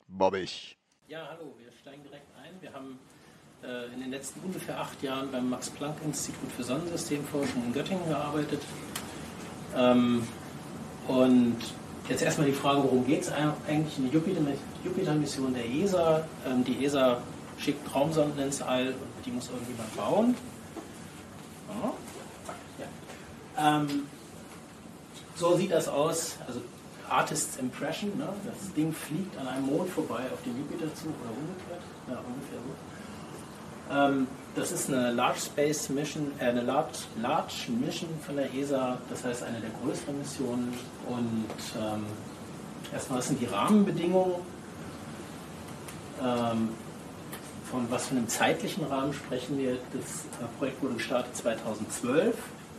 Bobbig. Ja, hallo, wir steigen direkt ein. Wir haben in den letzten ungefähr 8 Jahren beim Max-Planck-Institut für Sonnensystemforschung in Göttingen gearbeitet. Und jetzt erstmal die Frage, worum geht es eigentlich in der Jupiter-Mission der ESA? Die ESA schickt Raumsonden ins All und die muss irgendjemand bauen. Ja. So sieht das aus, also Artist's Impression, ne? Das Ding fliegt an einem Mond vorbei auf den Jupiter zu oder umgekehrt. Ja, ungefähr so. Das ist eine Large Mission von der ESA, das heißt eine der größeren Missionen. Und erstmal, was sind die Rahmenbedingungen? Von was für einem zeitlichen Rahmen sprechen wir? Das Projekt wurde gestartet 2012.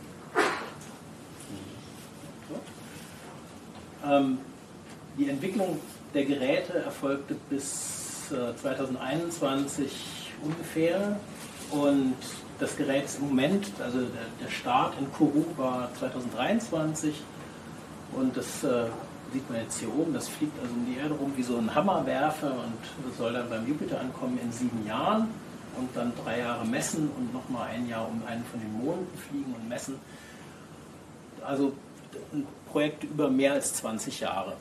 Die Entwicklung der Geräte erfolgte bis 2021 ungefähr und das Gerät ist im Moment, also der Start in Kourou war 2023 und das sieht man jetzt hier oben, das fliegt also um die Erde rum wie so ein Hammerwerfer und das soll dann beim Jupiter ankommen in 7 Jahren und dann 3 Jahre messen und nochmal 1 Jahr um einen von den Monden fliegen und messen. Also ein Projekt über mehr als 20 Jahre.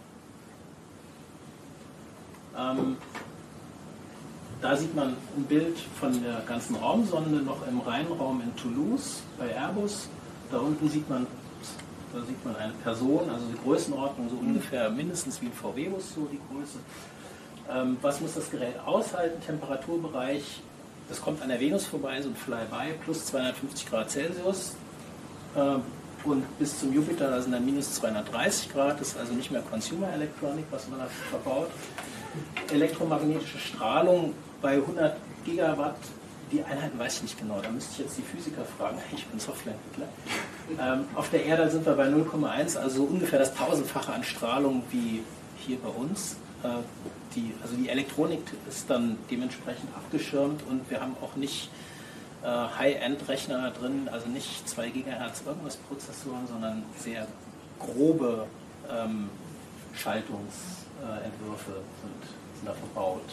Da sieht man ein Bild von der ganzen Raumsonde noch im Rheinraum in Toulouse bei Airbus. Da unten sieht man eine Person, also die Größenordnung so ungefähr mindestens wie ein VW-Bus, so die Größe. Was muss das Gerät aushalten? Temperaturbereich, das kommt an der Venus vorbei, so ein Flyby, plus 250 Grad Celsius. Und bis zum Jupiter, da sind dann minus 230 Grad, das ist also nicht mehr Consumer Electronic, was man da verbaut. Elektromagnetische Strahlung bei 100 Gigawatt, die Einheiten weiß ich nicht genau, da müsste ich jetzt die Physiker fragen, ich bin Softwareentwickler. Auf der Erde sind wir bei 0,1, also so ungefähr das 1000-fache an Strahlung wie hier bei uns. Also die Elektronik ist dann dementsprechend abgeschirmt und wir haben auch nicht High-End-Rechner drin, also nicht 2 GHz irgendwas Prozessoren, sondern sehr grobe Schaltungsentwürfe sind da verbaut.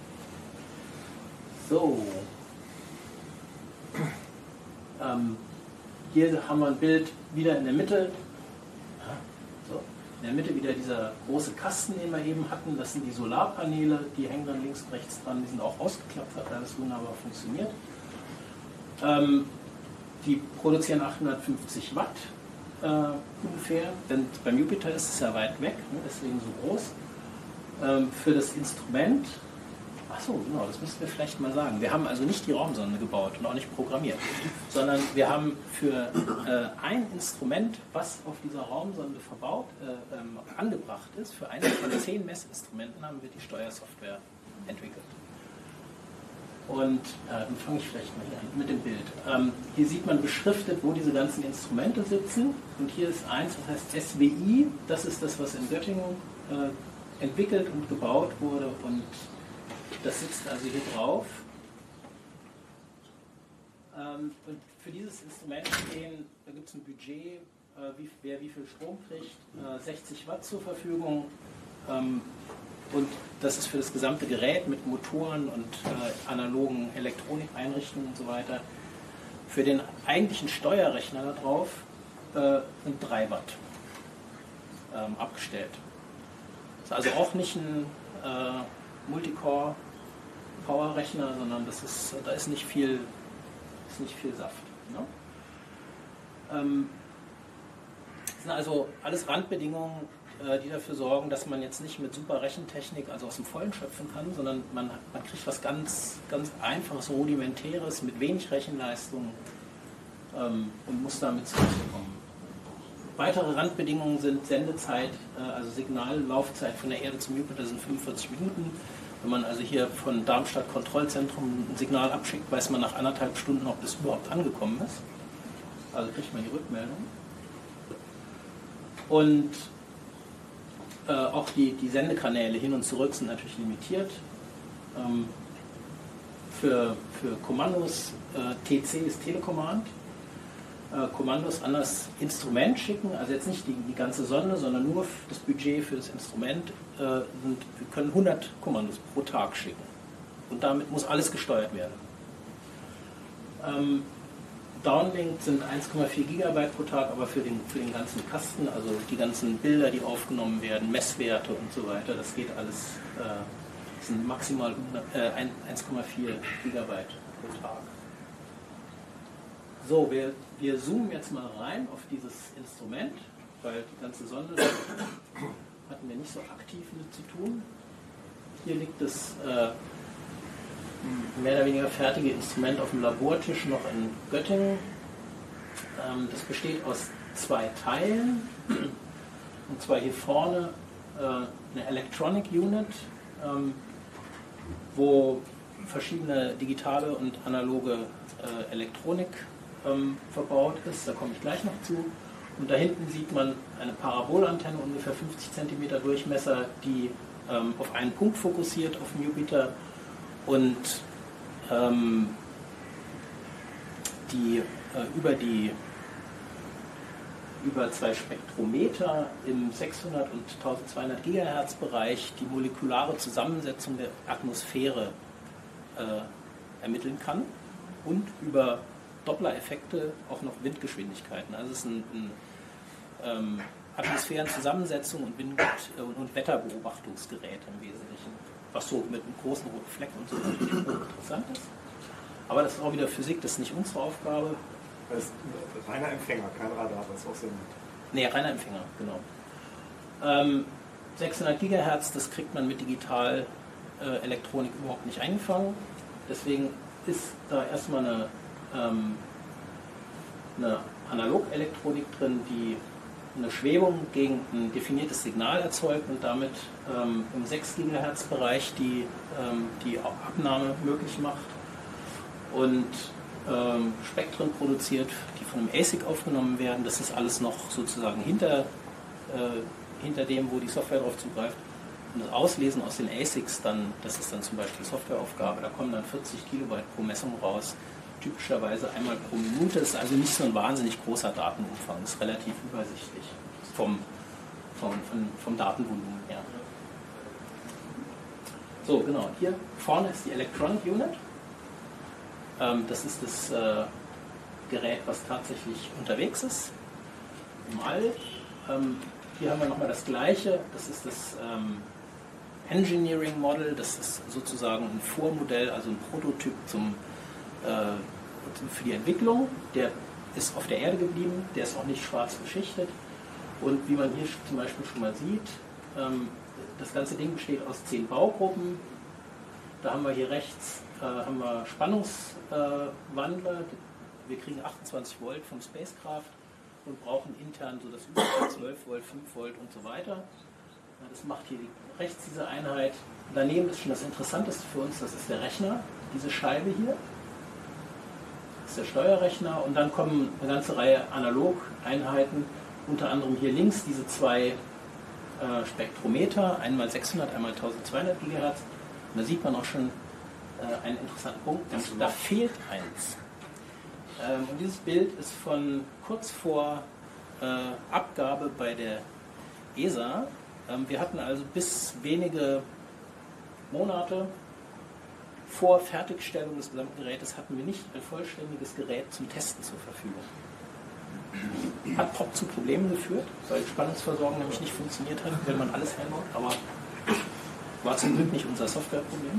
So. Hier haben wir ein Bild wieder in der Mitte. So. In der Mitte wieder dieser große Kasten, den wir eben hatten. Das sind die Solarpaneele, die hängen dann links und rechts dran. Die sind auch ausgeklappt, hat alles wunderbar funktioniert. Die produzieren 850 Watt ungefähr, denn beim Jupiter ist es ja weit weg, ne, deswegen so groß. Für das Instrument, achso, genau, das müssen wir vielleicht mal sagen. Wir haben also nicht die Raumsonde gebaut und auch nicht programmiert, sondern wir haben für ein Instrument, was auf dieser Raumsonde angebracht ist, für eines von 10 Messinstrumenten haben wir die Steuersoftware entwickelt. Und dann fange ich vielleicht mal hier an mit dem Bild. Hier sieht man beschriftet, wo diese ganzen Instrumente sitzen. Und hier ist eins, das heißt SWI. Das ist das, was in Göttingen entwickelt und gebaut wurde. Und das sitzt also hier drauf. Und für dieses Instrument da gibt es ein Budget, wer wie viel Strom kriegt, 60 Watt zur Verfügung. Und das ist für das gesamte Gerät mit Motoren und analogen Elektronikeinrichtungen und so weiter. Für den eigentlichen Steuerrechner da drauf sind 3 Watt abgestellt. Das ist also auch nicht ein Multicore-Power-Rechner, sondern da ist nicht viel Saft. Ne? Das sind also alles Randbedingungen, die dafür sorgen, dass man jetzt nicht mit super Rechentechnik, also aus dem Vollen schöpfen kann, sondern man kriegt was ganz, ganz Einfaches, Rudimentäres, mit wenig Rechenleistung und muss damit zurechtkommen. Weitere Randbedingungen sind Sendezeit, also Signallaufzeit von der Erde zum Jupiter sind 45 Minuten. Wenn man also hier von Darmstadt Kontrollzentrum ein Signal abschickt, weiß man nach 1,5 Stunden, ob das überhaupt angekommen ist. Also kriegt man die Rückmeldung. Und auch die Sendekanäle hin und zurück sind natürlich limitiert. Für Kommandos, TC ist Telecommand. Kommandos an das Instrument schicken, also jetzt nicht die ganze Sonde, sondern nur das Budget für das Instrument. Wir können 100 Kommandos pro Tag schicken. Und damit muss alles gesteuert werden. Downlink sind 1,4 Gigabyte pro Tag, aber für den ganzen Kasten, also die ganzen Bilder, die aufgenommen werden, Messwerte und so weiter, das geht alles, sind maximal 1,4 Gigabyte pro Tag. So, wir zoomen jetzt mal rein auf dieses Instrument, weil die ganze Sonde hatten wir nicht so aktiv mit zu tun. Hier liegt das mehr oder weniger fertige Instrument auf dem Labortisch noch in Göttingen. Das besteht aus 2 Teilen. Und zwar hier vorne eine Electronic Unit, wo verschiedene digitale und analoge Elektronik verbaut ist. Da komme ich gleich noch zu. Und da hinten sieht man eine Parabolantenne, ungefähr 50 cm Durchmesser, die auf einen Punkt fokussiert, auf den Jupiter. Und die über 2 Spektrometer im 600 und 1200 Gigahertz Bereich die molekulare Zusammensetzung der Atmosphäre ermitteln kann und über Doppler-Effekte auch noch Windgeschwindigkeiten. Also es ist ein Atmosphärenzusammensetzung und Wetterbeobachtungsgerät im Wesentlichen, was so mit einem großen roten Fleck und so natürlich interessant ist. Aber das ist auch wieder Physik, das ist nicht unsere Aufgabe. Das ist reiner Empfänger, kein Radar, das ist auch so. Nee, reiner Empfänger, genau. 600 Gigahertz, das kriegt man mit Digital-Elektronik überhaupt nicht eingefangen. Deswegen ist da erstmal eine Analog-Elektronik drin, die eine Schwebung gegen ein definiertes Signal erzeugt und damit im 6 GHz Bereich die Abnahme möglich macht und Spektren produziert, die von einem ASIC aufgenommen werden. Das ist alles noch sozusagen hinter dem, wo die Software drauf zugreift. Und das Auslesen aus den ASICs, das ist dann zum Beispiel Softwareaufgabe, da kommen dann 40 Kilobyte pro Messung raus, typischerweise einmal pro Minute. Das ist also nicht so ein wahnsinnig großer Datenumfang, das ist relativ übersichtlich vom Datenvolumen her. So, genau, hier vorne ist die Electronic Unit. Das ist das Gerät, was tatsächlich unterwegs ist, im All. Hier haben wir nochmal das Gleiche, das ist das Engineering Model, das ist sozusagen ein Vormodell, also ein Prototyp für die Entwicklung. Der ist auf der Erde geblieben, der ist auch nicht schwarz beschichtet. Und wie man hier zum Beispiel schon mal sieht, das ganze Ding besteht aus 10 Baugruppen. Da haben wir hier rechts Spannungswandler. Wir kriegen 28 Volt vom Spacecraft und brauchen intern so das über 12 Volt, 5 Volt und so weiter. Das macht hier rechts diese Einheit. Daneben ist schon das Interessanteste für uns, das ist der Rechner, diese Scheibe hier. Das ist der Steuerrechner und dann kommen eine ganze Reihe Analog-Einheiten, unter anderem hier links diese 2 Spektrometer, einmal 600, einmal 1200 GHz. Und da sieht man auch schon einen interessanten Punkt, da fehlt eins. Und dieses Bild ist von kurz vor Abgabe bei der ESA. Wir hatten also bis wenige Monate vor Fertigstellung des gesamten Gerätes hatten wir nicht ein vollständiges Gerät zum Testen zur Verfügung. Hat zu Problemen geführt, weil Spannungsversorgung nämlich nicht funktioniert hat, wenn man alles herbaut, aber war zum Glück nicht unser Softwareproblem.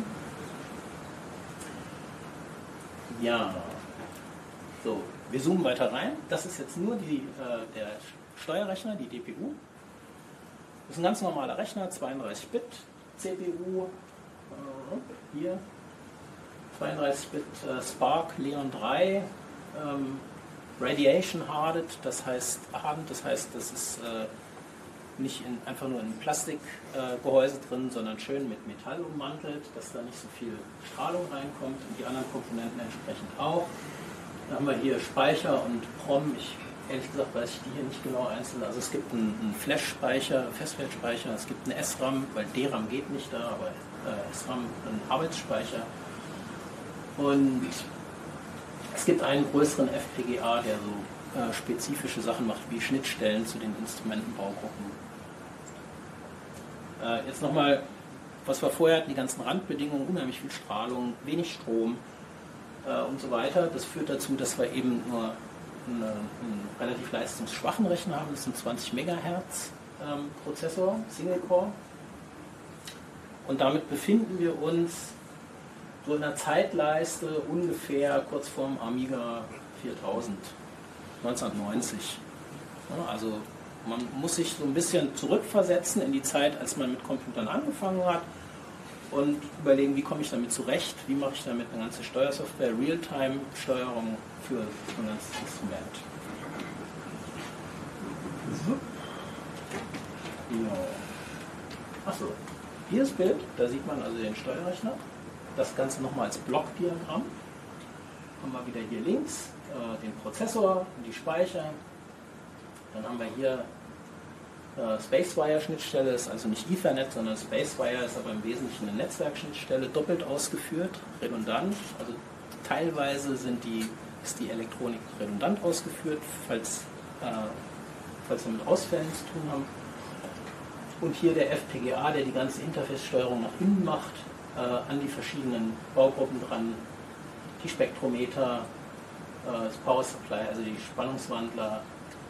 Ja, so, wir zoomen weiter rein. Das ist jetzt nur der Steuerrechner, die DPU. Das ist ein ganz normaler Rechner, 32-Bit CPU, hier 32-Bit Spark Leon 3, Radiation hardened, das heißt, das ist nicht einfach nur in einem Plastikgehäuse drin, sondern schön mit Metall ummantelt, dass da nicht so viel Strahlung reinkommt und die anderen Komponenten entsprechend auch. Dann haben wir hier Speicher und PROM. Ehrlich gesagt weiß ich die hier nicht genau einzeln. Also es gibt einen Flash-Speicher, Festwertspeicher, es gibt eine SRAM, weil DRAM geht nicht da, aber SRAM, einen Arbeitsspeicher. Und es gibt einen größeren FPGA, der so spezifische Sachen macht, wie Schnittstellen zu den Instrumentenbaugruppen. Jetzt nochmal, was wir vorher hatten, die ganzen Randbedingungen, unheimlich viel Strahlung, wenig Strom und so weiter. Das führt dazu, dass wir eben nur einen relativ leistungsschwachen Rechner haben. Das ist ein 20 Megahertz Prozessor, Single Core. Und damit befinden wir uns so in einer Zeitleiste ungefähr kurz vorm Amiga 4000, 1990. Ja, also man muss sich so ein bisschen zurückversetzen in die Zeit, als man mit Computern angefangen hat und überlegen, wie komme ich damit zurecht, wie mache ich damit eine ganze Steuersoftware, Realtime-Steuerung für so ein ganzes Instrument. Ja. Achso, hier das Bild, da sieht man also den Steuerrechner. Das Ganze nochmal als Blockdiagramm. Haben wir wieder hier links den Prozessor und die Speicher. Dann haben wir hier Spacewire-Schnittstelle, ist also nicht Ethernet, sondern Spacewire ist aber im Wesentlichen eine Netzwerkschnittstelle, doppelt ausgeführt, redundant. Also teilweise ist die Elektronik redundant ausgeführt, falls wir mit Ausfällen zu tun haben. Und hier der FPGA, der die ganze Interface-Steuerung nach innen macht, an die verschiedenen Baugruppen dran, die Spektrometer, das Power Supply, also die Spannungswandler,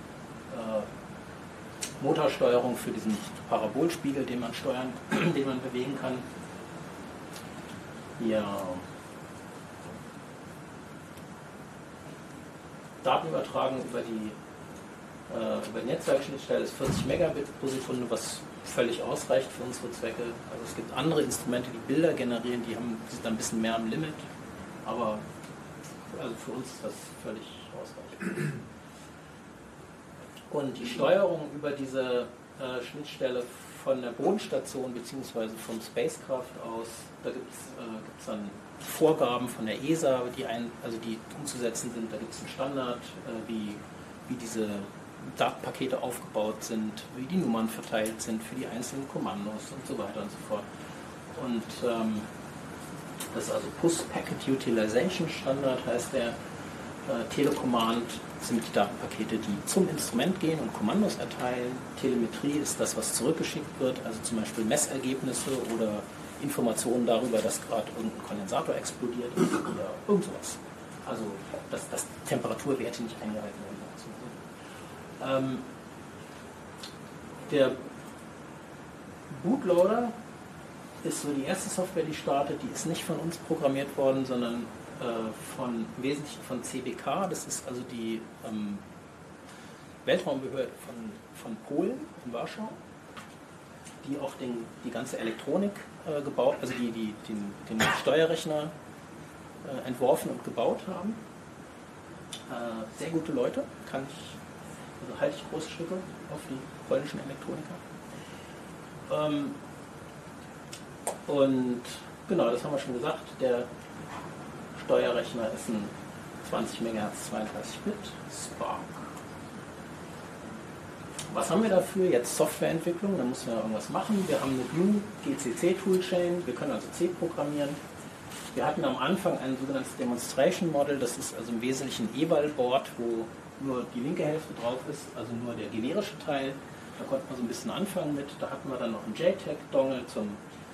Motorsteuerung für diesen Parabolspiegel, den man steuern, den man bewegen kann. Ja. Datenübertragung über die Netzwerkschnittstelle ist 40 Megabit pro Sekunde, was völlig ausreicht für unsere Zwecke. Also es gibt andere Instrumente, die Bilder generieren, die sind ein bisschen mehr am Limit, aber also für uns ist das völlig ausreichend. Und die Steuerung über diese Schnittstelle von der Bodenstation bzw. vom Spacecraft aus, da gibt es dann Vorgaben von der ESA, die umzusetzen sind. Da gibt es einen Standard, wie diese Datenpakete aufgebaut sind, wie die Nummern verteilt sind für die einzelnen Kommandos und so weiter und so fort. Und das ist also Post-Packet Utilization Standard, heißt der. Telecommand sind die Datenpakete, die zum Instrument gehen und Kommandos erteilen. Telemetrie ist das, was zurückgeschickt wird, also zum Beispiel Messergebnisse oder Informationen darüber, dass gerade irgendein Kondensator explodiert ist oder irgend sowas. Also, dass Temperaturwerte nicht eingehalten werden. Der Bootloader ist so die erste Software, die startet. Die ist nicht von uns programmiert worden, sondern im Wesentlichen von CBK. Das ist also die Weltraumbehörde von Polen in Warschau, die auch die ganze Elektronik gebaut, also den Steuerrechner entworfen und gebaut haben. Sehr gute Leute, halte ich große Stücke auf die polnischen Elektroniker. Und genau, das haben wir schon gesagt, der Steuerrechner ist ein 20 MHz 32-Bit Spark. Was haben wir dafür? Jetzt Softwareentwicklung, da müssen wir irgendwas machen. Wir haben eine GNU GCC Toolchain, wir können also C programmieren. Wir hatten am Anfang ein sogenanntes Demonstration Model, das ist also im Wesentlichen ein Eval-Board, wo nur die linke Hälfte drauf ist, also nur der generische Teil. Da konnte man so ein bisschen anfangen mit. Da hatten wir dann noch einen JTAG-Dongle zum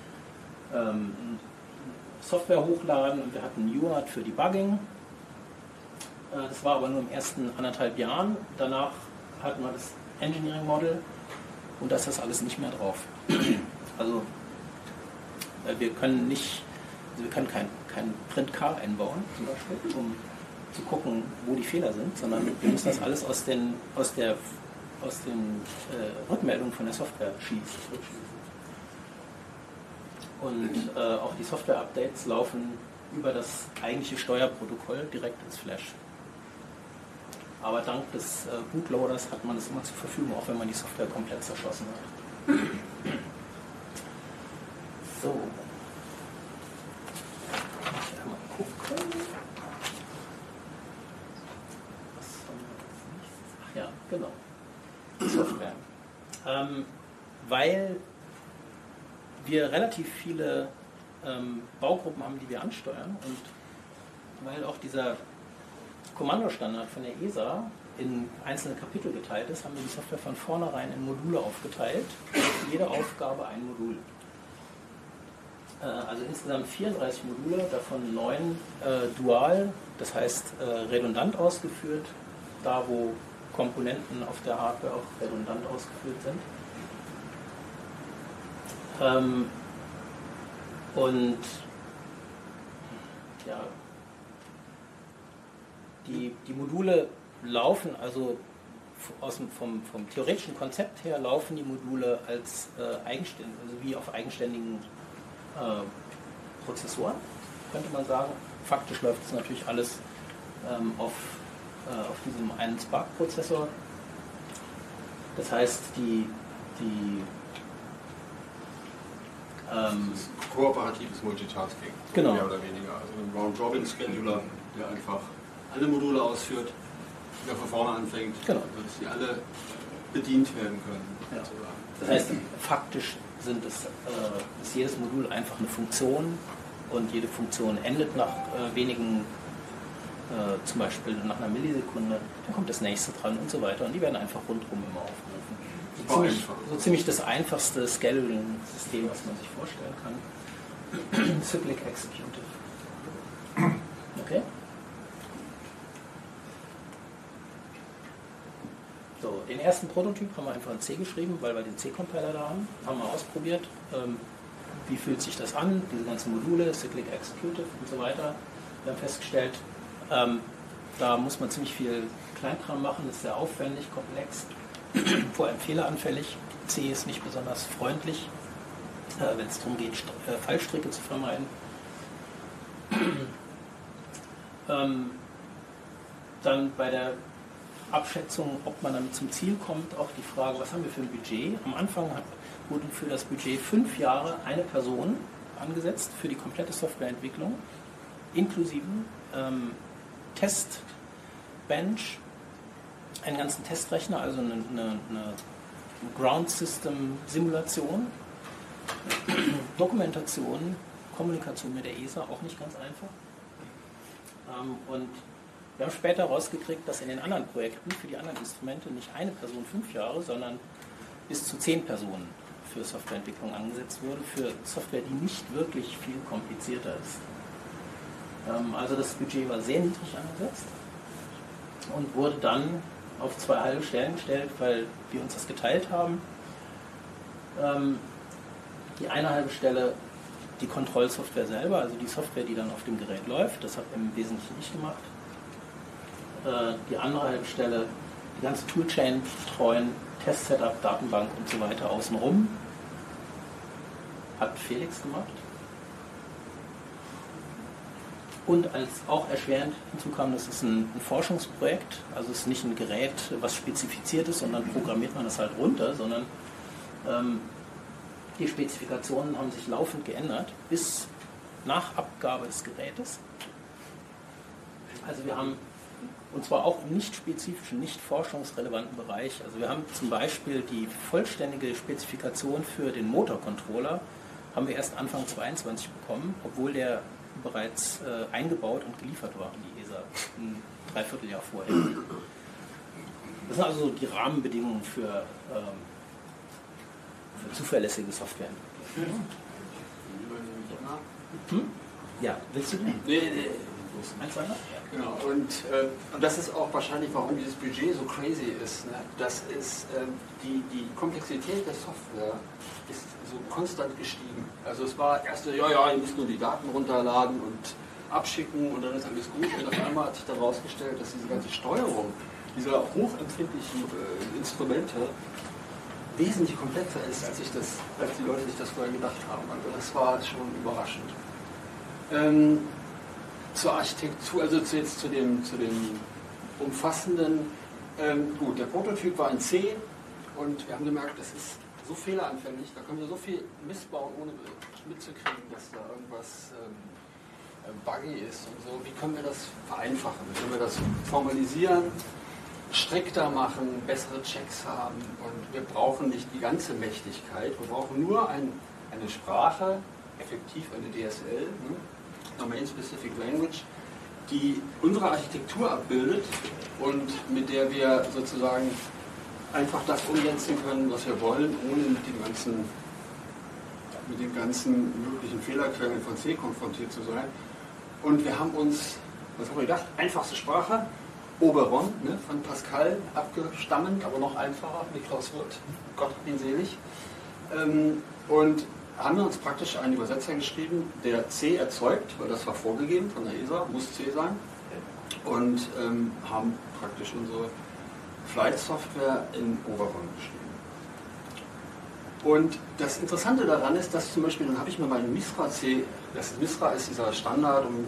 Software hochladen und wir hatten einen UART für Debugging. Das war aber nur im ersten 1,5 Jahren. Danach hatten wir das Engineering Model und da ist das alles nicht mehr drauf. Also wir können kein Print-Car einbauen, zum Beispiel, um zu gucken, wo die Fehler sind, sondern wir müssen das alles aus den Rückmeldungen von der Software schießen. Und auch die Software-Updates laufen über das eigentliche Steuerprotokoll direkt ins Flash. Aber dank des Bootloaders hat man das immer zur Verfügung, auch wenn man die Software komplett zerschossen hat. So. Mal gucken. Was haben wir als nächstes? Ach ja, genau. Die Software. Weil wir relativ viele Baugruppen haben, die wir ansteuern und weil auch dieser Kommandostandard von der ESA in einzelne Kapitel geteilt ist, haben wir die Software von vornherein in Module aufgeteilt. Jede Aufgabe ein Modul. Also insgesamt 34 Module, davon 9 dual, das heißt redundant ausgeführt, da wo Komponenten auf der Hardware auch redundant ausgeführt sind. Und ja, die Module laufen, also vom theoretischen Konzept her laufen die Module als eigenständig, also wie auf eigenständigen Prozessoren, könnte man sagen. Faktisch läuft es natürlich alles auf diesem einen Spark-Prozessor. Das heißt, kooperatives Multitasking, genau. Mehr oder weniger. Also ein Round-Robin-Scheduler, der einfach alle Module ausführt, der von vorne anfängt, genau. Dass sie alle bedient werden können. Ja. Das heißt, faktisch ist jedes Modul einfach eine Funktion und jede Funktion endet nach wenigen, zum Beispiel nach einer Millisekunde, dann kommt das nächste dran und so weiter und die werden einfach rundherum immer aufgerufen. So ziemlich das einfachste Scheduling-System, was man sich vorstellen kann. Cyclic Executive. Okay? So, den ersten Prototyp haben wir einfach in C geschrieben, weil wir den C-Compiler da haben. Haben wir ausprobiert. Wie fühlt sich das an? Diese ganzen Module, Cyclic Executive und so weiter. Wir haben festgestellt, da muss man ziemlich viel Kleinkram machen, ist sehr aufwendig, komplex, vor allem fehleranfällig. C ist nicht besonders freundlich, wenn es darum geht, Fallstricke zu vermeiden. Dann bei der Abschätzung, ob man damit zum Ziel kommt, auch die Frage, was haben wir für ein Budget? Am Anfang wurde für das Budget 5 Jahre eine Person angesetzt für die komplette Softwareentwicklung, inklusive Testbench, einen ganzen Testrechner, also eine Ground System Simulation, Dokumentation, Kommunikation mit der ESA, auch nicht ganz einfach. Und wir haben später herausgekriegt, dass in den anderen Projekten für die anderen Instrumente nicht eine Person 5 Jahre, sondern bis zu 10 Personen für Softwareentwicklung angesetzt wurde, für Software, die nicht wirklich viel komplizierter ist. Also das Budget war sehr niedrig angesetzt und wurde dann auf 2 halbe Stellen gestellt, weil wir uns das geteilt haben. Die eine halbe Stelle die Kontrollsoftware selber, also die Software, die dann auf dem Gerät läuft, das habe ich im Wesentlichen nicht gemacht. Die andere halbe Stelle die ganze Toolchain betreuen, Test-Setup, Datenbank und so weiter außenrum. Hat Felix gemacht. Und als auch erschwerend hinzukam, das ist ein Forschungsprojekt, also es ist nicht ein Gerät, was spezifiziert ist, sondern programmiert man das halt runter, sondern die Spezifikationen haben sich laufend geändert, bis nach Abgabe des Gerätes. Also wir haben, und zwar auch im nicht spezifischen, nicht forschungsrelevanten Bereich, also wir haben zum Beispiel die vollständige Spezifikation für den Motorcontroller, haben wir erst Anfang 22 bekommen, obwohl der bereits eingebaut und geliefert war an die ESA ein Dreivierteljahr vorher. Das sind also die Rahmenbedingungen für zuverlässige Software. Ja, willst du den? Nee. Eins weiter? Genau, und das ist auch wahrscheinlich, warum dieses Budget so crazy ist. Ne? Das ist, die Komplexität der Software ist so konstant gestiegen. Also es war erst so, ja, ihr müsst nur die Daten runterladen und abschicken und dann ist alles gut. Und auf einmal hat sich dann herausgestellt, dass diese ganze Steuerung dieser hochempfindlichen Instrumente wesentlich komplexer ist, als die Leute sich das vorher gedacht haben. Also das war schon überraschend. Zur Architektur, also jetzt zu dem umfassenden, gut, der Prototyp war in C und wir haben gemerkt, das ist so fehleranfällig, da können wir so viel Mist bauen, ohne mitzukriegen, dass da irgendwas buggy ist und so. Wie können wir das vereinfachen? Wie können wir das formalisieren, strikter machen, bessere Checks haben und wir brauchen nicht die ganze Mächtigkeit, wir brauchen nur eine Sprache, effektiv eine DSL, ne? Domain Specific Language, die unsere Architektur abbildet und mit der wir sozusagen einfach das umsetzen können, was wir wollen, ohne mit den ganzen möglichen Fehlerquellen von C konfrontiert zu sein. Und wir haben uns, was haben wir gedacht, einfachste Sprache, Oberon, ne, von Pascal abgestammend, aber noch einfacher, Niklaus Wirth, Gott hab ihn selig. Und haben wir uns praktisch einen Übersetzer geschrieben, der C erzeugt, weil das war vorgegeben von der ESA, muss C sein. Und haben praktisch unsere Flight-Software in Oberon geschrieben. Und das Interessante daran ist, dass zum Beispiel, dann habe ich mir mal in Misra C, das Misra ist dieser Standard, um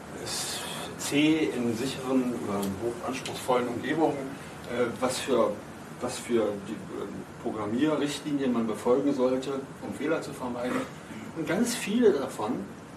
C in sicheren oder hochanspruchsvollen Umgebungen, was für die Programmierrichtlinien man befolgen sollte, um Fehler zu vermeiden. Und ganz viele davon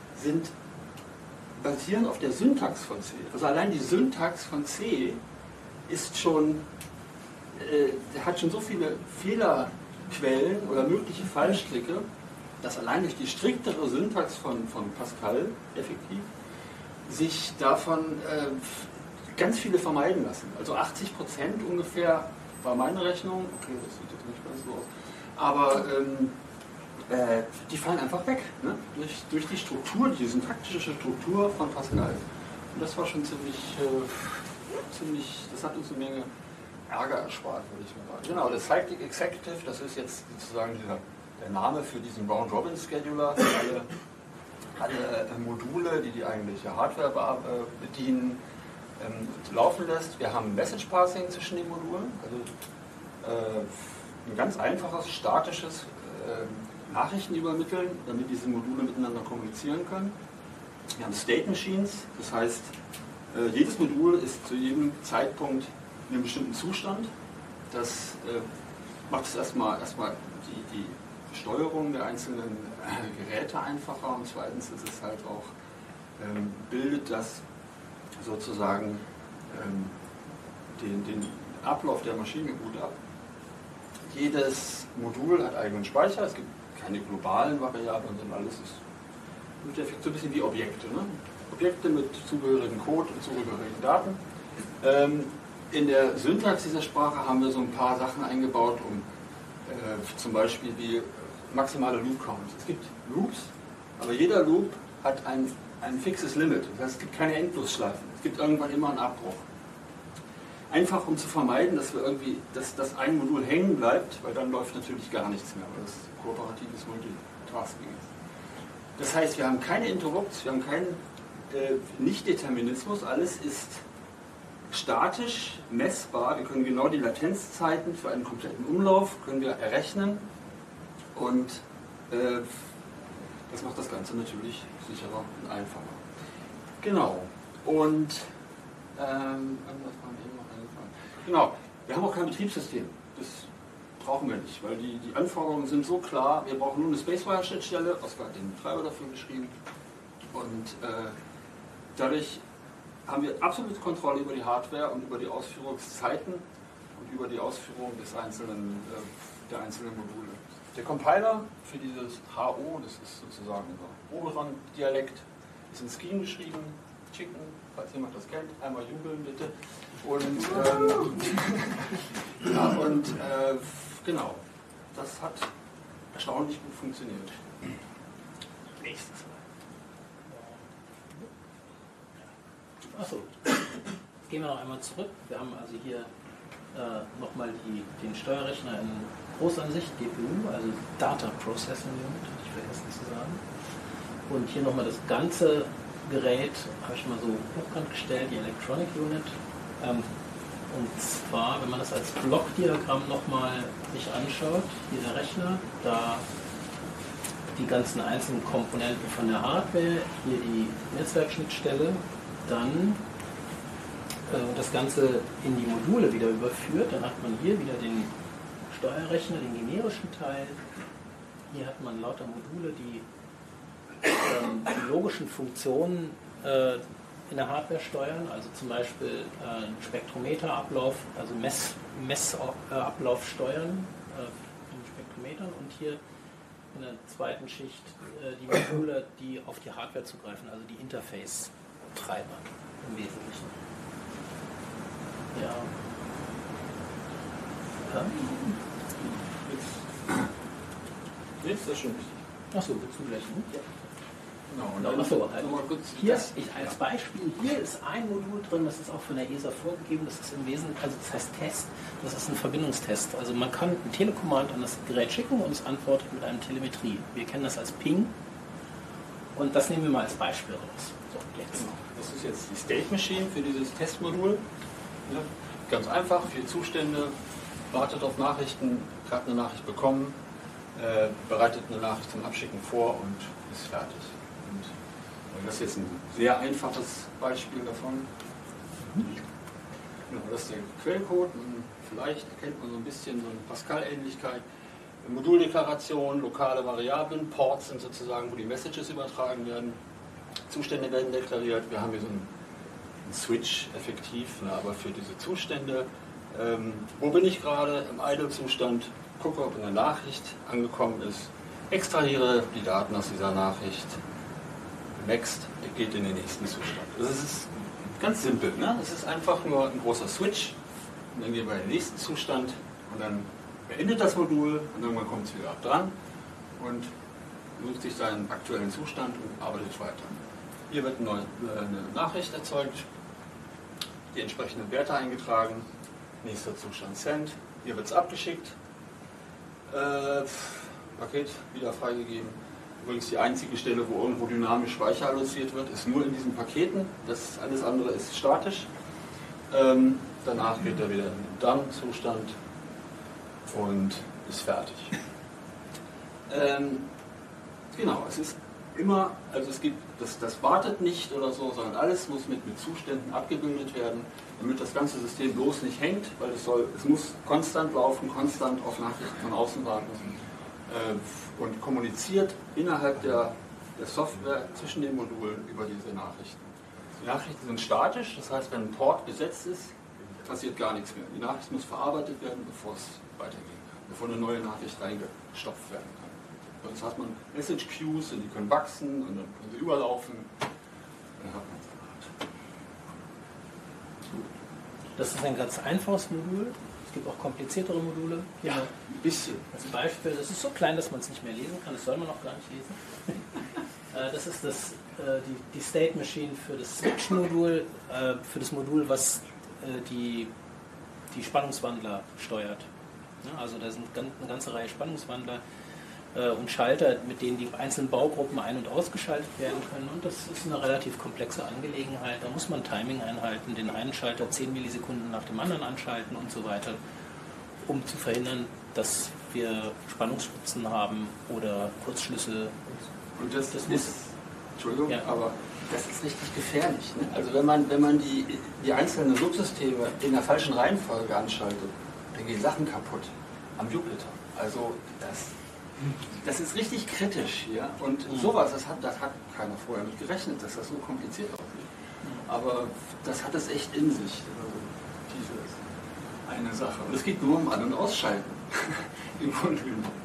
basieren auf der Syntax von C. Also allein die Syntax von C ist schon, hat schon so viele Fehlerquellen oder mögliche Fallstricke, dass allein durch die striktere Syntax von Pascal effektiv sich davon ganz viele vermeiden lassen. Also 80% ungefähr war meine Rechnung, okay, das sieht jetzt nicht ganz so aus, aber die fallen einfach weg, ne? durch die Struktur, die syntaktische Struktur von Pascal. Und das war schon ziemlich, das hat uns eine Menge Ärger erspart, würde ich mal sagen. Genau, das Cyclic Executive, das ist jetzt sozusagen der Name für diesen Round-Robin-Scheduler, für alle Module, die eigentliche Hardware bedienen, laufen lässt. Wir haben Message Passing zwischen den Modulen, also ein ganz einfaches, statisches Nachrichten übermitteln, damit diese Module miteinander kommunizieren können. Wir haben State Machines, das heißt, jedes Modul ist zu jedem Zeitpunkt in einem bestimmten Zustand. Das macht es erstmal die Steuerung der einzelnen Geräte einfacher und zweitens ist es halt auch, bildet das sozusagen den Ablauf der Maschine gut ab. Jedes Modul hat eigenen Speicher, es gibt keine globalen Variablen, sondern alles ist so ein bisschen wie Objekte. Ne? Objekte mit zugehörigen Code und zugehörigen Daten. In der Syntax dieser Sprache haben wir so ein paar Sachen eingebaut, um zum Beispiel die maximale Loop Count. Es gibt Loops, aber jeder Loop hat ein fixes Limit. Das heißt, es gibt keine Endlosschleifen. Es gibt irgendwann immer einen Abbruch. Einfach um zu vermeiden, dass ein Modul hängen bleibt, weil dann läuft natürlich gar nichts mehr, weil es kooperatives Multitasking ist. Das heißt, wir haben keine Interrupts, wir haben keinen Nicht-Determinismus, alles ist statisch messbar. Wir können genau die Latenzzeiten für einen kompletten Umlauf können wir errechnen und das macht das Ganze natürlich sicherer und einfacher. Genau. Und genau, wir haben auch kein Betriebssystem. Das brauchen wir nicht, weil die Anforderungen sind so klar. Wir brauchen nur eine Spacewire-Schnittstelle, Oskar hat den Treiber dafür geschrieben. Und dadurch haben wir absolute Kontrolle über die Hardware und über die Ausführungszeiten und über die Ausführung der einzelnen Module. Der Compiler für dieses HO, das ist sozusagen unser Oberon-Dialekt, ist in Scheme geschrieben. Chicken, falls jemand das kennt, einmal jubeln bitte. Und genau, das hat erstaunlich gut funktioniert. Nächstes Mal. Achso, gehen wir noch einmal zurück. Wir haben also hier nochmal den Steuerrechner in Großansicht, GPU, also Data Processing Unit, hatte ich vergessen zu sagen. Und hier nochmal das ganze Gerät, habe ich mal so hochkant gestellt, die Electronic Unit. Und zwar, wenn man das als Blockdiagramm nochmal sich anschaut, hier der Rechner, da die ganzen einzelnen Komponenten von der Hardware, hier die Netzwerkschnittstelle, dann das Ganze in die Module wieder überführt, dann hat man hier wieder den Steuerrechner, den generischen Teil. Hier hat man lauter Module, die logischen Funktionen in der Hardware steuern, also zum Beispiel Spektrometerablauf, also Messablauf steuern in Spektrometern und hier in der zweiten Schicht die Module, die auf die Hardware zugreifen, also die Interface Treiber im Wesentlichen. Ja. Jetzt ist das schon wichtig. Achso, willst du gleich? Ne? Ja. Genau, und Genau, dann achso, nochmal kurz hier als Beispiel, hier ist ein Modul drin, das ist auch von der ESA vorgegeben, das ist im Wesentlichen, also das heißt Test, das ist ein Verbindungstest. Also man kann ein Telekommand an das Gerät schicken und es antwortet mit einem Telemetrie. Wir kennen das als Ping und das nehmen wir mal als Beispiel raus. So, jetzt. Genau. Das ist jetzt die State Machine für dieses Testmodul. Ja, ganz einfach, 4 Zustände, wartet auf Nachrichten, gerade eine Nachricht bekommen, bereitet eine Nachricht zum Abschicken vor und ist fertig. Und das ist jetzt ein sehr einfaches Beispiel davon. Genau, das ist der Quellcode. Und vielleicht erkennt man so ein bisschen so eine Pascal-Ähnlichkeit. Moduldeklaration, lokale Variablen, Ports sind sozusagen, wo die Messages übertragen werden. Zustände werden deklariert. Wir haben hier so einen Switch effektiv, aber für diese Zustände. Wo bin ich gerade im Idle-Zustand? Gucke, ob eine Nachricht angekommen ist. Extrahiere die Daten aus dieser Nachricht. Next geht in den nächsten Zustand. Das ist ganz simpel. Ne? Es ist einfach nur ein großer Switch. Und dann gehen wir in den nächsten Zustand. Und dann beendet das Modul. Und irgendwann kommt es wieder dran. Und sucht sich seinen aktuellen Zustand und arbeitet weiter. Hier wird eine Nachricht erzeugt. Die entsprechenden Werte eingetragen. Nächster Zustand Send. Hier wird es abgeschickt. Paket wieder freigegeben. Übrigens die einzige Stelle, wo irgendwo dynamisch Speicher alloziert wird, ist nur in diesen Paketen. Alles andere ist statisch. Danach geht er wieder in den Done-Zustand und ist fertig. Genau, es ist immer, also es gibt, das wartet nicht oder so, sondern alles muss mit Zuständen abgebildet werden, damit das ganze System bloß nicht hängt, weil es muss konstant laufen, konstant auf Nachrichten von außen warten und kommuniziert innerhalb der Software zwischen den Modulen über diese Nachrichten. Die Nachrichten sind statisch, das heißt, wenn ein Port besetzt ist, passiert gar nichts mehr. Die Nachricht muss verarbeitet werden, bevor es weitergehen kann, bevor eine neue Nachricht reingestopft werden kann. Sonst hat man Message Queues und die können wachsen und dann können sie überlaufen. Dann hat man es. Das ist ein ganz einfaches Modul. Es gibt auch kompliziertere Module. Ja, ein bisschen. Als Beispiel, das ist so klein, dass man es nicht mehr lesen kann, das soll man auch gar nicht lesen. Das ist die State Machine für das Switch-Modul, für das Modul, was die Spannungswandler steuert. Ja, also da sind eine ganze Reihe Spannungswandler und Schalter, mit denen die einzelnen Baugruppen ein- und ausgeschaltet werden können. Und das ist eine relativ komplexe Angelegenheit. Da muss man Timing einhalten, den einen Schalter 10 Millisekunden nach dem anderen anschalten und so weiter, um zu verhindern, dass wir Spannungsspitzen haben oder Kurzschlüsse. Und das muss, ist, Entschuldigung, ja. aber das ist richtig gefährlich. Ne? Also wenn man die einzelnen Subsysteme in der falschen Reihenfolge anschaltet, dann gehen Sachen kaputt am Jupiter. Also das ist richtig kritisch hier. Und sowas, das hat keiner vorher mit gerechnet, dass das so kompliziert aussieht. Aber das hat es echt in sich. Also diese eine Sache. Und es geht nur um An- und Ausschalten. Im Grunde genommen.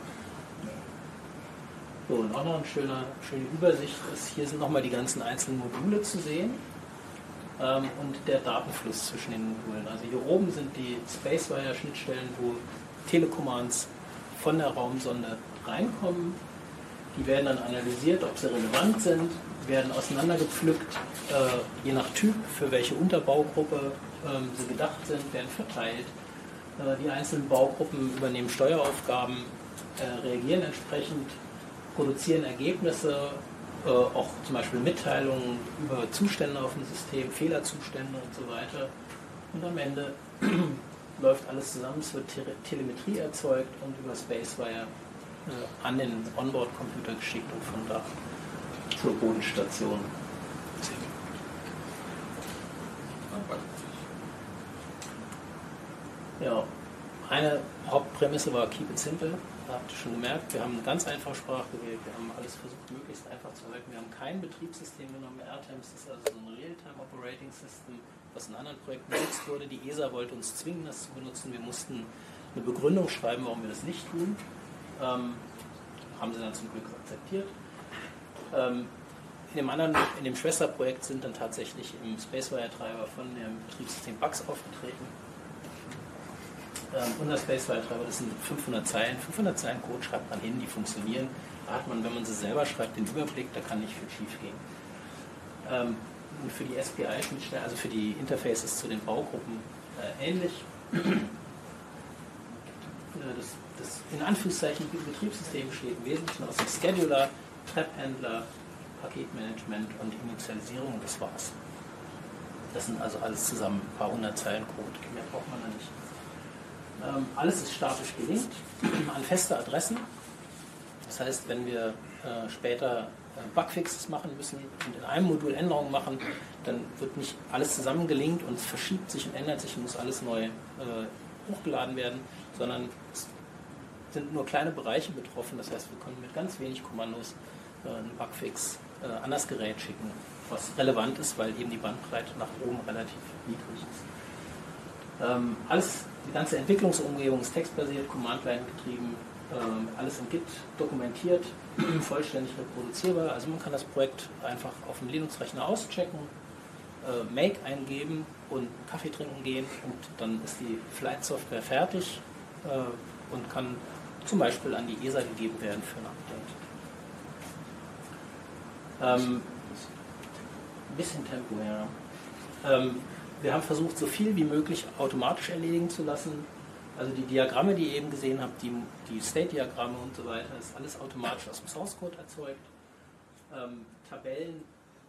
So, und auch noch eine schöne Übersicht ist, hier sind nochmal die ganzen einzelnen Module zu sehen und der Datenfluss zwischen den Modulen. Also hier oben sind die Spacewire-Schnittstellen, wo Telecommands von der Raumsonde reinkommen. Die werden dann analysiert, ob sie relevant sind, werden auseinandergepflückt, je nach Typ, für welche Unterbaugruppe sie gedacht sind, werden verteilt. Die einzelnen Baugruppen übernehmen Steueraufgaben, reagieren entsprechend, produzieren Ergebnisse, auch zum Beispiel Mitteilungen über Zustände auf dem System, Fehlerzustände und so weiter. Und am Ende läuft alles zusammen, es wird Telemetrie erzeugt und über Spacewire an den Onboard-Computer geschickt und von da zur Bodenstation. Ja, eine Hauptprämisse war Keep it simple. Habt ihr schon gemerkt, wir haben eine ganz einfache Sprache gewählt, wir haben alles versucht, möglichst einfach zu halten. Wir haben kein Betriebssystem genommen, RTEMS ist also so ein Real-Time Operating System, was in anderen Projekten benutzt wurde. Die ESA wollte uns zwingen, das zu benutzen. Wir mussten eine Begründung schreiben, warum wir das nicht tun. Haben sie dann zum Glück akzeptiert. in dem Schwesterprojekt sind dann tatsächlich im Spacewire-Treiber von dem Betriebssystem Bugs aufgetreten. Unser Spacewire-Treiber, das sind 500 Zeilen. 500 Zeilen Code schreibt man hin, die funktionieren. Da hat man, wenn man sie selber schreibt, den Überblick, da kann nicht viel schief gehen. Und für die SPI-Schnittstellen, also für die Interfaces zu den Baugruppen ähnlich. Das in Anführungszeichen Betriebssystem besteht im Wesentlichen aus dem Scheduler, Trap-Handler, Paketmanagement und Initialisierung und das war's. Das sind also alles zusammen ein paar hundert Zeilen Code, mehr braucht man da nicht. Alles ist statisch gelinkt an feste Adressen. Das heißt, wenn wir später Bugfixes machen müssen und in einem Modul Änderungen machen, dann wird nicht alles zusammengelinkt und es verschiebt sich und ändert sich und muss alles neu hochgeladen werden, sondern es sind nur kleine Bereiche betroffen. Das heißt, wir können mit ganz wenig Kommandos einen Bugfix an das Gerät schicken, was relevant ist, weil eben die Bandbreite nach oben relativ niedrig ist. Die ganze Entwicklungsumgebung ist textbasiert, Command-Line getrieben, alles im Git dokumentiert, vollständig reproduzierbar. Also man kann das Projekt einfach auf dem Linux-Rechner auschecken, Make eingeben und Kaffee trinken gehen und dann ist die Flight-Software fertig und kann zum Beispiel an die ESA gegeben werden für ein Update. Ein bisschen Tempo, ja. Wir haben versucht, so viel wie möglich automatisch erledigen zu lassen. Also die Diagramme, die ihr eben gesehen habt, die State-Diagramme und so weiter, ist alles automatisch aus dem Source-Code erzeugt. Tabellen,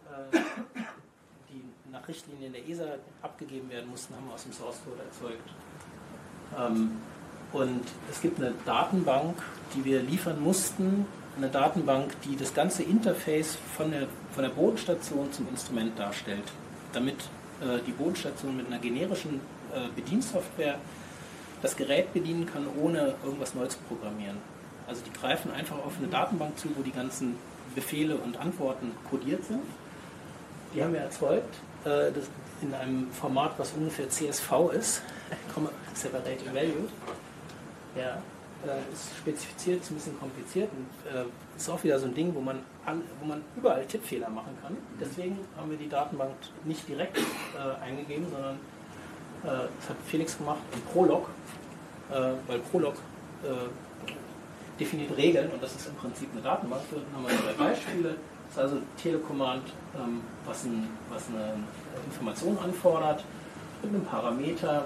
die nach Richtlinien der ESA abgegeben werden mussten, haben wir aus dem Source-Code erzeugt. Und es gibt eine Datenbank, die wir liefern mussten, eine Datenbank, die das ganze Interface von der Bodenstation zum Instrument darstellt, damit die Bodenstation mit einer generischen Bediensoftware das Gerät bedienen kann, ohne irgendwas neu zu programmieren. Also die greifen einfach auf eine Datenbank zu, wo die ganzen Befehle und Antworten codiert sind. Die haben wir erzeugt in einem Format, was ungefähr CSV ist, Separate Valued. Ja, ist spezifiziert, ist ein bisschen kompliziert und ist auch wieder so ein Ding, wo man überall Tippfehler machen kann. Deswegen haben wir die Datenbank nicht direkt eingegeben, sondern das hat Felix gemacht in Prolog, weil Prolog definiert Regeln und das ist im Prinzip eine Datenbank. Dann haben wir 2 Beispiele. Das ist also Telecommand, was eine Information anfordert, mit einem Parameter.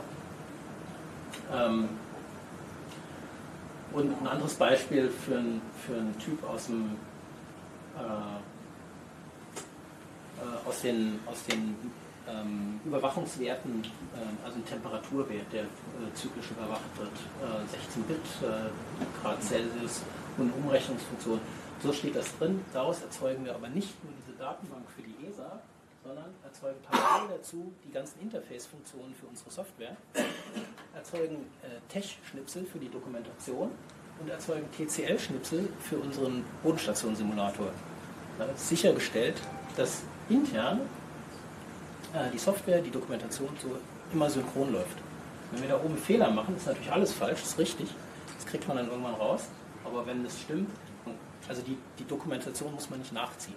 Und ein anderes Beispiel für einen Typ aus den Überwachungswerten, also ein Temperaturwert, der zyklisch überwacht wird, 16 Bit, Grad Celsius und eine Umrechnungsfunktion. So steht das drin. Daraus erzeugen wir aber nicht nur diese Datenbank für die ESA, sondern erzeugen parallel dazu die ganzen Interface-Funktionen für unsere Software, erzeugen Tech-Schnipsel für die Dokumentation und erzeugen TCL-Schnipsel für unseren Bodenstationssimulator. Da wird sichergestellt, dass intern die Software, die Dokumentation so immer synchron läuft. Wenn wir da oben Fehler machen, ist natürlich alles falsch, ist richtig, das kriegt man dann irgendwann raus, aber wenn es stimmt, also die Dokumentation muss man nicht nachziehen.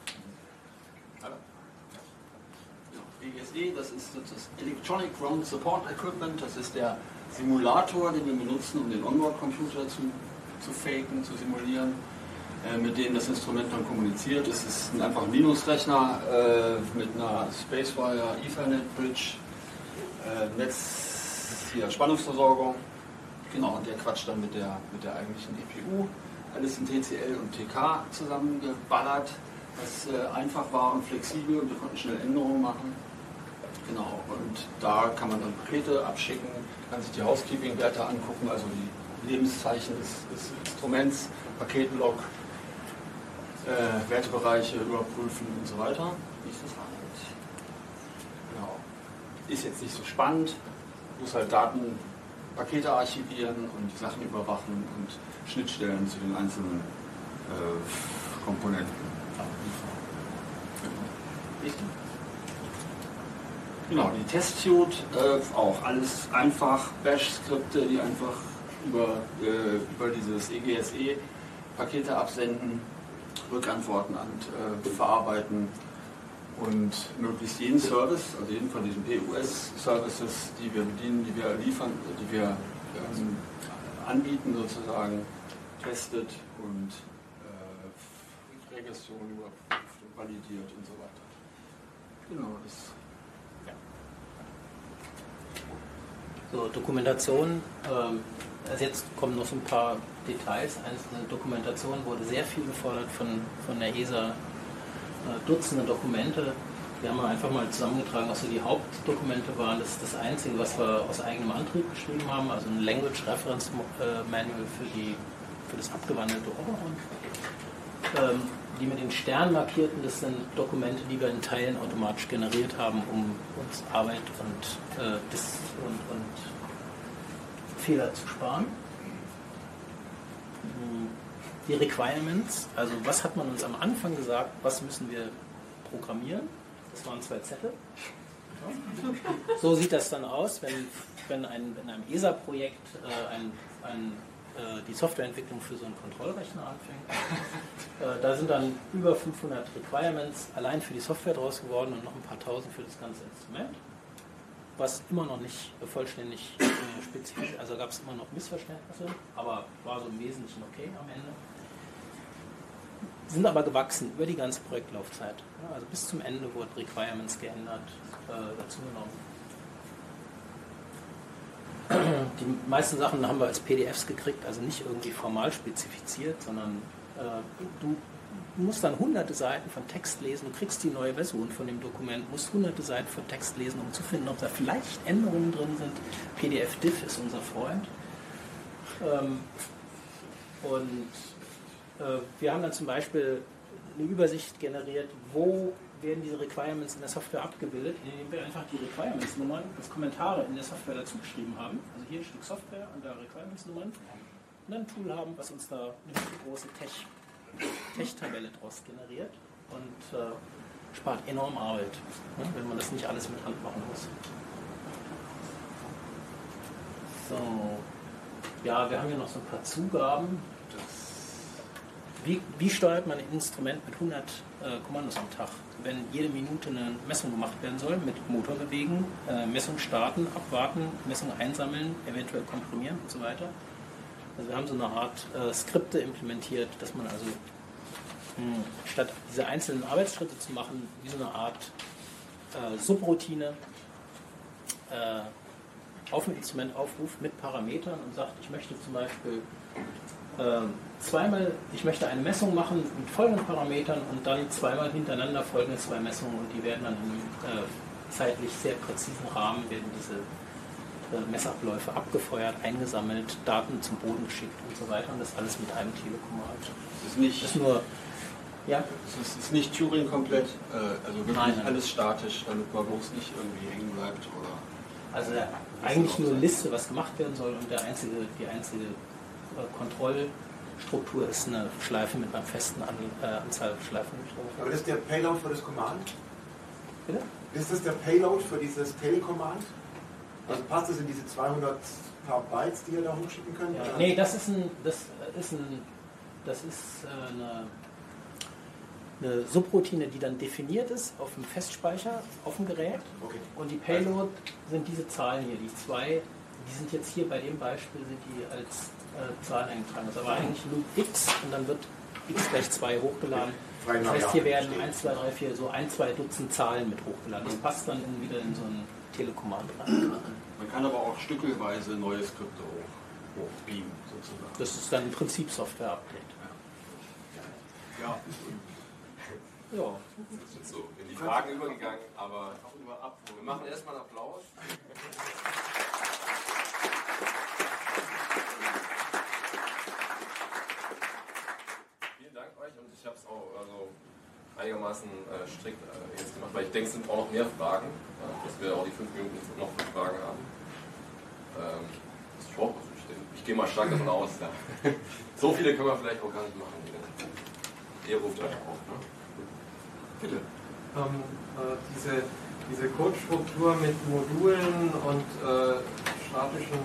EGSE, das ist das Electronic Ground Support Equipment, das ist der Simulator, den wir benutzen, um den Onboard-Computer zu faken, zu simulieren, mit dem das Instrument dann kommuniziert. Es ist einfach ein Linux-Rechner mit einer Spacewire Ethernet Bridge, Spannungsversorgung, genau, und der quatscht dann mit der eigentlichen EPU. Alles in TCL und TK zusammengeballert, was einfach war und flexibel und wir konnten schnell Änderungen machen. Genau, und da kann man dann Pakete abschicken, kann sich die Housekeeping-Werte angucken, also die Lebenszeichen des Instruments, Paketlog, Wertebereiche überprüfen und so weiter. Wie ist das halt? Genau. Ist jetzt nicht so spannend, muss halt Pakete archivieren und die Sachen überwachen und Schnittstellen zu den einzelnen Komponenten liefern. Richtig. Genau, die Test-Suite, auch alles einfach, Bash-Skripte, die einfach über dieses EGSE Pakete absenden Rückantworten verarbeiten und möglichst jeden Service, also jeden von diesen POS-Services, die wir bedienen, die wir liefern, die wir anbieten sozusagen, testet und Regression überprüft und validiert und so weiter. Genau, das. So, Dokumentation, also jetzt kommen noch so ein paar Details. Einzelne Dokumentation wurde sehr viel gefordert von der ESA, Dutzende Dokumente. Wir haben einfach mal zusammengetragen, was so die Hauptdokumente waren. Das ist das Einzige, was wir aus eigenem Antrieb geschrieben haben, also ein Language Reference Manual für das abgewandelte Oberon. Die mit den Sternen markierten, das sind Dokumente, die wir in Teilen automatisch generiert haben, um uns Arbeit und Fehler zu sparen. Die Requirements, also was hat man uns am Anfang gesagt, was müssen wir programmieren? Das waren 2 Zettel. So sieht das dann aus, wenn in einem ESA-Projekt die Softwareentwicklung für so einen Kontrollrechner anfängt. Da sind dann über 500 Requirements allein für die Software draus geworden und noch ein paar tausend für das ganze Instrument, was immer noch nicht vollständig spezifisch, also gab es immer noch Missverständnisse, aber war so im Wesentlichen okay am Ende. Sind aber gewachsen über die ganze Projektlaufzeit. Ja, also bis zum Ende wurden Requirements geändert, dazu genommen. Die meisten Sachen haben wir als PDFs gekriegt, also nicht irgendwie formal spezifiziert, sondern du musst dann hunderte Seiten von Text lesen, du kriegst die neue Version von dem Dokument, musst hunderte Seiten von Text lesen, um zu finden, ob da vielleicht Änderungen drin sind. PDF-Diff ist unser Freund. Wir haben dann zum Beispiel eine Übersicht generiert, wo werden diese Requirements in der Software abgebildet, indem wir einfach die Requirements-Nummern als Kommentare in der Software dazu geschrieben haben. Also hier ein Stück Software und da Requirements-Nummern. Und dann ein Tool haben, was uns da eine große Tech-Tabelle draus generiert und spart enorm Arbeit, ne, wenn man das nicht alles mit Hand machen muss. So, ja, wir haben hier noch so ein paar Zugaben. Wie steuert man ein Instrument mit 100 Kommandos am Tag? Wenn jede Minute eine Messung gemacht werden soll, mit Motor bewegen, Messung starten, abwarten, Messung einsammeln, eventuell komprimieren und so weiter. Also wir haben so eine Art Skripte implementiert, dass man also statt diese einzelnen Arbeitsschritte zu machen, wie so eine Art Subroutine auf ein Instrument aufruft mit Parametern und sagt, ich möchte zum Beispiel ich möchte eine Messung machen mit folgenden Parametern und dann zweimal hintereinander folgende 2 Messungen und die werden dann in einem zeitlich sehr präzisen Rahmen werden diese Messabläufe abgefeuert, eingesammelt, Daten zum Boden geschickt und so weiter und das alles mit einem Telecommand. Das ist nicht Turing komplett, also wirklich Nein. alles statisch, damit man bloß nicht irgendwie hängen bleibt oder. Also eigentlich nur eine Liste, was gemacht werden soll und die einzige Kontrollstruktur ist eine Schleife mit einer festen Anzahl Schleifen. Aber das ist der Payload für das Command? Bitte? Ist das der Payload für dieses Telecommand? Also passt das in diese 200 paar Bytes, die ihr da hochschicken könnt? Ja, nee, das ist eine Subroutine, die dann definiert ist auf dem Festspeicher, auf dem Gerät. Okay. Und die Payload sind diese Zahlen hier, die 2, die sind jetzt hier bei dem Beispiel, sind die als Zahlen eingetragen. Das ist aber eigentlich Loop x und dann wird x gleich 2 hochgeladen. Das heißt, hier werden 1, 2, 3, 4, so 1, 2 Dutzend Zahlen mit hochgeladen. Das passt dann wieder in so ein Telecommand rein. Man kann aber auch stückelweise neue Skripte hochbeamen, sozusagen. Das ist dann im Prinzip Software-Update. Ja. Ja. Das ist jetzt so in die Fragen übergegangen, aber wir machen erstmal einen Applaus. Vielen Dank euch und ich habe es auch einigermaßen strikt jetzt gemacht, weil ich denke, es sind auch noch mehr Fragen, dass wir auch die 5 Minuten noch für Fragen haben. Ich gehe mal stark davon aus. Ja. So viele können wir vielleicht auch gar nicht machen. Ihr ruft euch auf, ne? Bitte. Diese Codestruktur mit Modulen und statischen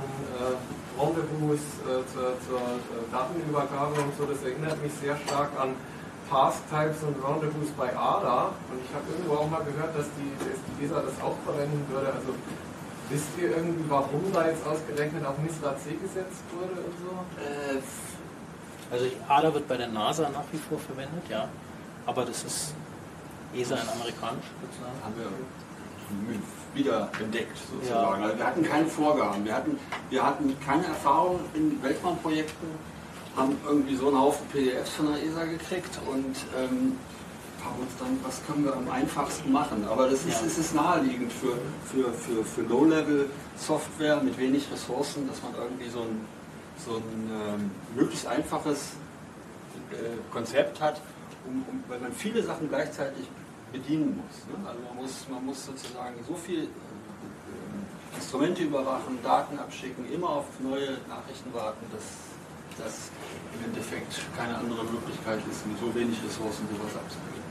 Rendezvous zur Datenübergabe und so, das erinnert mich sehr stark an Parse-Types und Roundabout bei ADA und ich habe irgendwo auch mal gehört, dass die ESA das auch verwenden würde. Also wisst ihr irgendwie, warum da jetzt ausgerechnet auf MISRA C gesetzt wurde und so? Also ADA wird bei der NASA nach wie vor verwendet, ja. Aber das ist ESA in amerikanisch sozusagen. Haben wir wieder entdeckt sozusagen. Ja. Also wir hatten keine Vorgaben, wir hatten keine Erfahrung in Weltraumprojekten, haben irgendwie so einen Haufen PDFs von der ESA gekriegt und haben uns dann, was können wir am einfachsten machen. Aber das ist, es ist naheliegend für Low-Level-Software mit wenig Ressourcen, dass man irgendwie so ein möglichst einfaches Konzept hat, weil man viele Sachen gleichzeitig bedienen muss. Ne? Also man muss sozusagen so viel Instrumente überwachen, Daten abschicken, immer auf neue Nachrichten warten, dass das im Endeffekt keine andere Möglichkeit ist, mit so wenig Ressourcen sowas abzubilden.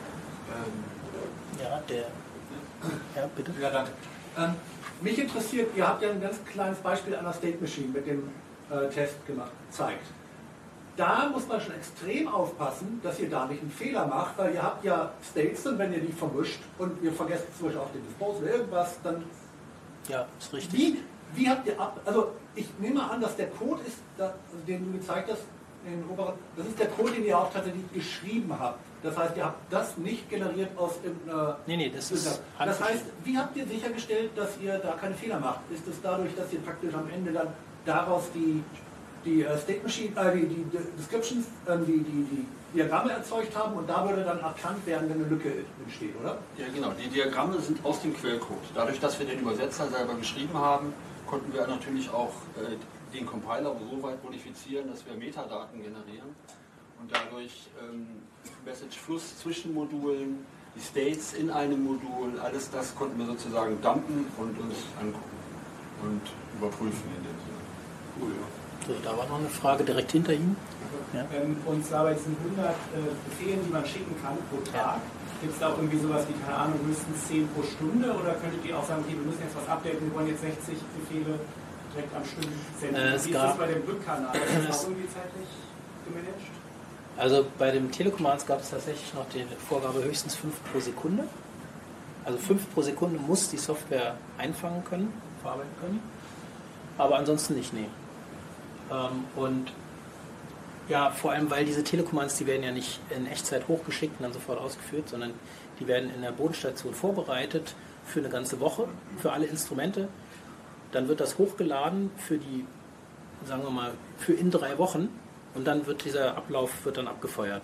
Ja, bitte. Ja, danke. Mich interessiert, ihr habt ja ein ganz kleines Beispiel einer State Machine mit dem Test gemacht, zeigt. Da muss man schon extrem aufpassen, dass ihr da nicht einen Fehler macht, weil ihr habt ja States und wenn ihr die vermischt und ihr vergesst zum Beispiel auch den Dispose oder irgendwas, dann... Ja, ist richtig. Wie habt ihr also ich nehme an, dass der Code ist, den du gezeigt hast, in oberen, das ist der Code, den ihr auch tatsächlich geschrieben habt. Das heißt, ihr habt das nicht generiert aus irgendeiner... Nee, das ist... Das heißt, wie habt ihr sichergestellt, dass ihr da keine Fehler macht? Ist es dadurch, dass ihr praktisch am Ende dann daraus die State Machine, die Descriptions, die Diagramme erzeugt haben und da würde dann erkannt werden, wenn eine Lücke entsteht, oder? Ja, genau. Die Diagramme sind aus dem Quellcode. Dadurch, dass wir den Übersetzer selber geschrieben haben, konnten wir natürlich auch den Compiler so weit modifizieren, dass wir Metadaten generieren und dadurch Message-Fluss zwischen Modulen, die States in einem Modul, alles das konnten wir sozusagen dumpen und uns angucken und überprüfen in dem Sinne. Cool, ja. So, da war noch eine Frage direkt hinter Ihnen. Ja. Und zwar bei diesen 100 Befehlen, die man schicken kann pro Tag, gibt es da auch irgendwie sowas wie, keine Ahnung, höchstens 10 pro Stunde oder könntet ihr auch sagen, okay, wir müssen jetzt was updaten, wir wollen jetzt 60 Befehle direkt am Stück senden? Wie ist das bei dem Rückkanal? Ist das auch irgendwie zeitlich gemanagt? Also bei dem Telecommands gab es tatsächlich noch die Vorgabe höchstens 5 pro Sekunde. Also 5 pro Sekunde muss die Software einfangen können, verarbeiten können. Aber ansonsten nicht, nee. Und ja, vor allem, weil diese Telecommands, die werden ja nicht in Echtzeit hochgeschickt und dann sofort ausgeführt, sondern die werden in der Bodenstation vorbereitet für eine ganze Woche, für alle Instrumente. Dann wird das hochgeladen für die, sagen wir mal, für in 3 Wochen und dann wird dieser Ablauf dann abgefeuert.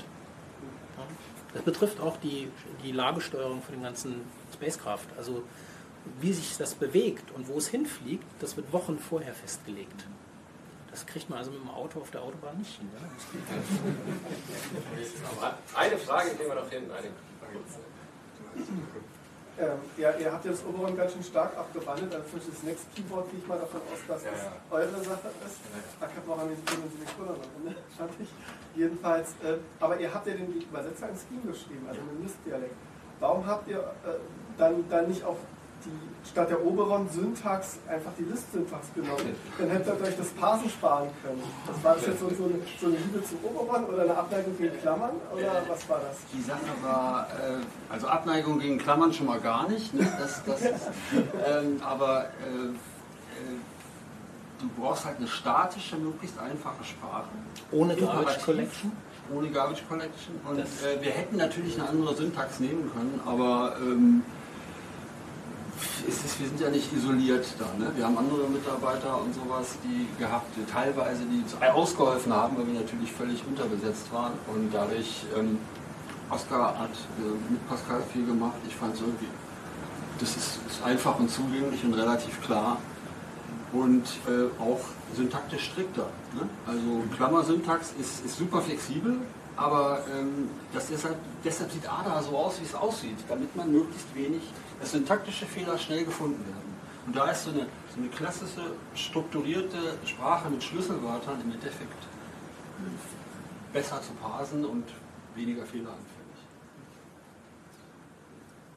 Das betrifft auch die Lagesteuerung für den ganzen Spacecraft. Also wie sich das bewegt und wo es hinfliegt, das wird Wochen vorher festgelegt. Das kriegt man also mit dem Auto auf der Autobahn nicht hin. Oder? Eine Frage kriegen wir noch hin. Ihr habt ja das Oberon ganz schön stark abgewandelt. Also für das Next Keyboard gehe ich mal davon aus, dass das eure Sache ist. Da kann man auch an den Sekunden noch, fand ich. Jedenfalls, aber ihr habt ja den Übersetzer in Scheme geschrieben, also mit Lisp-Dialekt. Warum habt ihr dann nicht auch statt der Oberon-Syntax einfach die Lisp-Syntax genommen? Dann hättet ihr euch das Parsen sparen können. War das jetzt so eine Liebe zu Oberon oder eine Abneigung gegen Klammern? Oder was war das? Die Sache war, also Abneigung gegen Klammern schon mal gar nicht. Ne? Aber du brauchst halt eine statische, möglichst einfache Sprache. Ohne Garbage Collection? Ohne Garbage Collection. Und wir hätten natürlich eine andere Syntax nehmen können, aber wir sind ja nicht isoliert da. Ne? Wir haben andere Mitarbeiter und sowas, die teilweise ausgeholfen haben, weil wir natürlich völlig unterbesetzt waren. Und dadurch, Oskar hat mit Pascal viel gemacht. Ich fand es irgendwie, das ist einfach und zugänglich und relativ klar. Und auch syntaktisch strikter. Ne? Also Klammersyntax ist super flexibel, aber deshalb sieht ADA so aus, wie es aussieht, damit man möglichst wenig, dass syntaktische Fehler schnell gefunden werden. Und da ist so eine klassische, strukturierte Sprache mit Schlüsselwörtern im Endeffekt besser zu parsen und weniger Fehler anfällig.